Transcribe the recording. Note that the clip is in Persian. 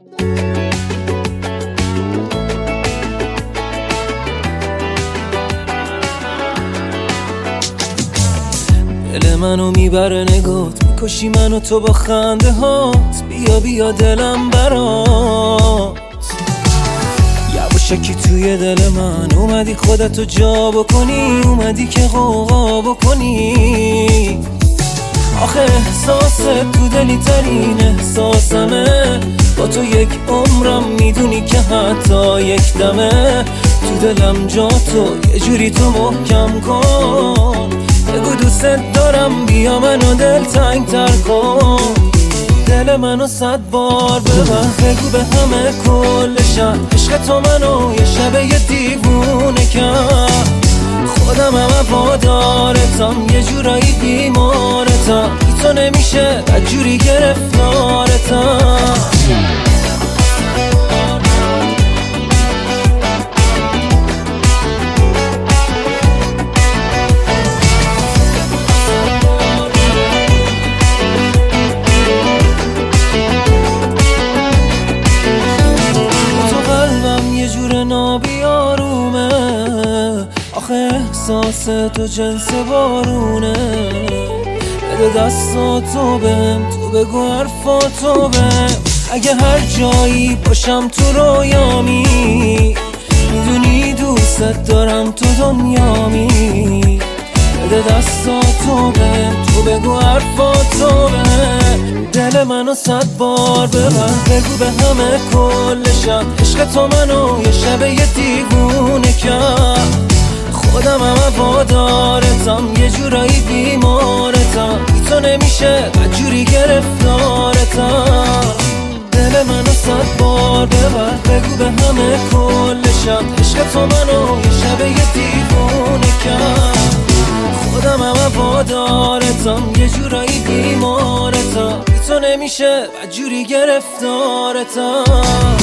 دل منو میبره نگات، میکشی منو تو با خنده هات. بیا بیا دلم برات، یواشکی توی دل من اومدی خودتو جا بکنی، اومدی که غوغا بکنی. آخه احساست تو دلی ترین احساسمه، با تو یک عمرم میدونی که حتی یک دمه. تو دلم جا تو یه جوری تو محکم کن، بگو دوست دارم بیا منو دل تنگ تر کن. دل منو 100 بار ببر، بگو به همه کل شهر عشق تو منو یه شب یه دیوونه کرد. خودم هم وادارتم، یه جورایی بیمارتم، بی تو نمیشه بدجوری گرفتارتم. نابیارومه، آخه احساس تو جنس بارونه. بده دستاتو بهم، تو بگو حرفاتو بهم. اگه هر جایی باشم تو رویامی، میدونی دوست دارم تو دنیامی. بده دستاتو بهم، تو بگو حرفاتو بهم. دل منو 100 بار ببر، بگو به همه کل شب عشق تو منو یه شب یه دیوونه کرد. خودم هم وادارتم، یه جورایی بیمارتم، بی تو نمیشه بدجوری گرفتارتم. دل منو 100 بار ببر، بگو به همه کل شب عشق تو منو یه شب یه دیوونه کرد. خودم هم وادارتم، یه جورایی بیمارتم، بی تو نمیشه بدجوری گرفتارتم.